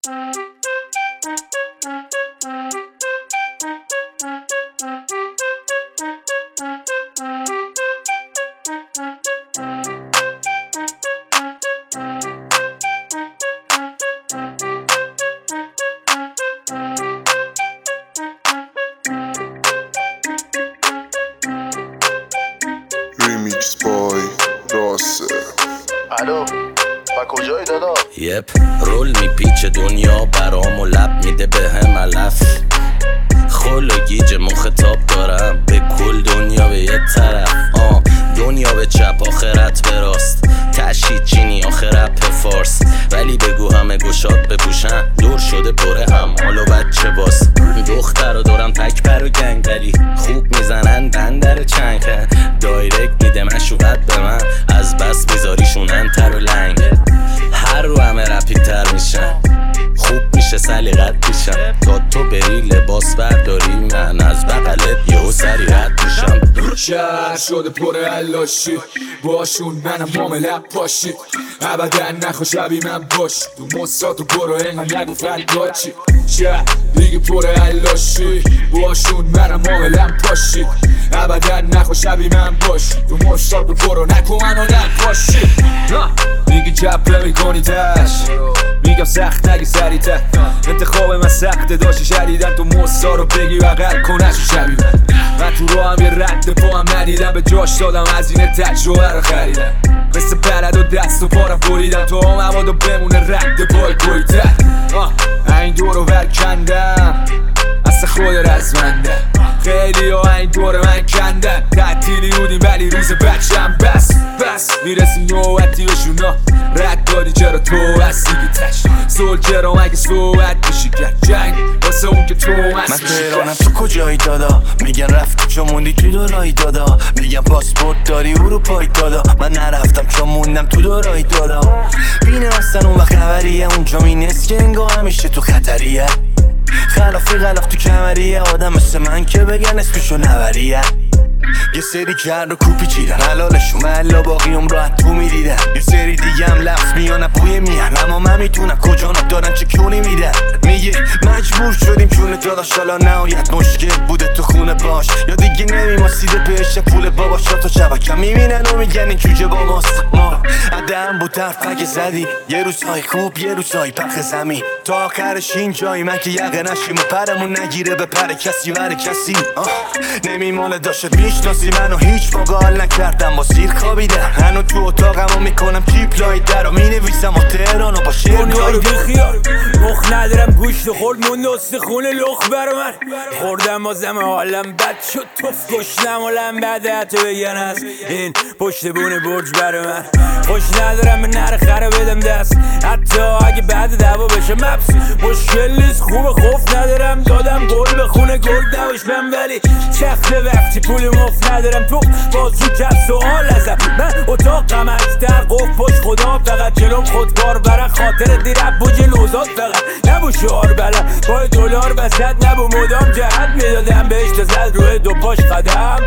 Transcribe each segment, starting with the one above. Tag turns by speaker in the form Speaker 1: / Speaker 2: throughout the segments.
Speaker 1: ریمیکس بای راسه.
Speaker 2: الو و کجایی دادا؟
Speaker 3: یپ رول میپیچه دنیا برام و لب میده به هم علف. خل و گیج مخطاب دارم به کل دنیا به یه طرف. دنیا به چپ آخرت به راست، تشهید چینی آخرت به فارس. ولی بگو همه گشاد بپوشن، دور شده پره همال و بچه باز. دختر رو دارم تک پر و گنگ، ولی خوب میزنن بندر چنگ. دایرکت میده مشوقت به من، از بس میذاریشونن تر و لنگ. هر رو همه رپیدتر میشن، خوب میشه سلیقت پیشم. تا تو بری لباس برداری، من از بغلت یهو سری رد میشم.
Speaker 4: شهر شده پر علاشی، باشون منم معامله پاشی. ابدا نخوا شبیه من باشی، تو مستاتو برو انقدر نگو فردا چی. شهر دیگه پر علاشی، باشون منم معامله پاشی. ابدا نخوا شبیه من باشی، تو مستاتو برو نکن منو نپاشی. میگی جبه میکنی تش، میگم سخت نگی سری ته. انتخاب من سخته داشتی شدیدن، تو مستا رو بگی بغل کنشو شبیه من تو رو هم یه رد پا هم ندیدم، به جاش دادم از این تجربه رو خریدم. مثل بلد و دست و پارم بریدم، تو هم همادو بمونه رد پای گویتر. این دور رو ورکندم اصلا خود رزمنده، خیلی ها این دور من کندن. تعطیلی بودیم ولی روز بچم بس میرسیم نوبتی بشونا. رد دادی چرا تو هستی تش، سولجر هم اگه صحبت بشی کرد جنگ واسه اون که تو هست.
Speaker 5: من تهرانم تو کجایی دادا؟ میگن رفتی چون موندی تو دورایی دادا. میگن پاسپورت داری اروپایی دادا. من نرفتم چون موندم تو دورایی دادا. بینه هستن اون و خبریه، اونجا مینست که انگاه همیشه تو خطریه. خلافی غلاف تو کمریه، آدم مثل من که بگن اسمشو نبریه. یه سری کرد و کوپی چیدن، حلالشون محلا باقی عمرات تو میدیدن. یه سری دیگه هم لفظ میانه بوی میهن، اما من میتونم کجا ندارن چه کونی میدن. میگه مجبور شدیم چون داداش حالا نهایت مشکل بوده تو خونه باش، یا دیگه نمیماسیده بهش پول باباش. تا شبکم میبینن و میگن این جوجه باباست. ما عدم بود ترفک زدی، یه روزهای خوب یه روزهای پخ زمین. تا آخرش این جایی من که یقه نشیم و پرمون نگیره به پر کسی ور کسی. نمیمونه داشت میشناسی منو، هیچ موقع حال نکردم با سیر خوابیدم. هنو تو اتاقمو میکنم چیپ لایت در و مینویسم و تهرانو با شعر
Speaker 6: دنیا بیخیال مخ ندارم، گوشت خورد موند استخونه لخ بر من. خوردم بازم حالم بد شد، توف گشنم و لم بده حتی بگن از این پشت بونه برج بر من. خوش ندارم به نر خره بدم دست، حتی اگه بعد دعوا بشه مبس. مشکل نیست خوب خوف ندارم، دادم گل به خونه گل نباشم. ولی چخله وقتی پول مفت ندارم، تو بازو کرد سوال ازم. من اتاقم از در قفل پشت خدا، فقط جلوم خودکار برن خاطر دیرب بوج نوزاد. فقط نبو شعار بلم پای دلار وسط، نبو مدام جهت میدادم بهش تا زد روی دو پاش قدم.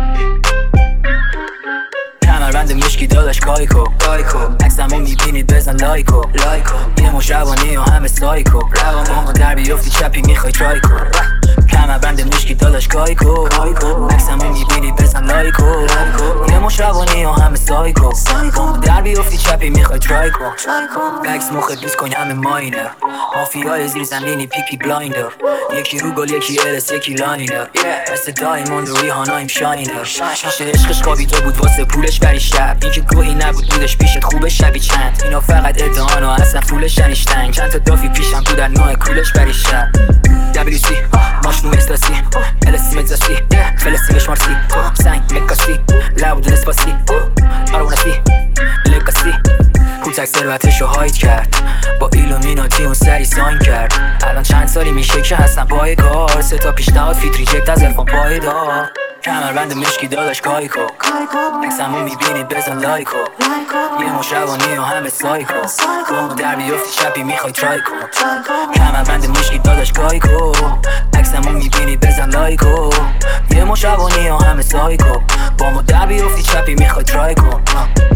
Speaker 7: کمربند مشکی داداش کایکو عکسمو میبینید بزن لایکو یه مشروانی و همه سایکو. روان در بیافتی چپی میخوای ترای کن. کمربند مشکی داداش کایکو عکسمو میبینید بزن لایکو یه مشروانی و همه سایکو. در بیافتی چپی میخوای ترای کن. بکس مخت بیز کن همه ماینر، مافیای زیر زمینی پیکی بلایندر. یکی رو گل یکی الس یکی لاینر، مثل دایموند و ریحانایم شاینر. شیشه عشقش خوابی تو بود واسه پولش بری شب، این که گوهی نبود بودش پیشت خوبه شبی چند. اینا فقط ادعان و اصلا فولش ننیشتن، چند تا دافی پیشم تو در نوع کولش بری شب. WC ماشنو اکستاسی LSC مگزاسی فلسطین بشمارسی سنگ مکاسی لابود نسپاسی آرونسی لکاسی. کوتک ثروتشو هاید کرد، با ایلومیناتی اون سری ساین کرد. الان چند سالی میشه که هستم پای کار، 3 تا پیشنهاد فیت ریجکت از الفان پایدار. کمربند مشکی داداش کایکو عکسمو میبینید بزن لایکو یه مشروانی و همه سایکو. در بیافتی چپی میخوای ترای کن. کمربند مشکی داداش کایکو عکسمو میبینید بزن لایکو یه مشروانی و همه سایکو. با ما در بیافتی چپی میخوای ترای کن.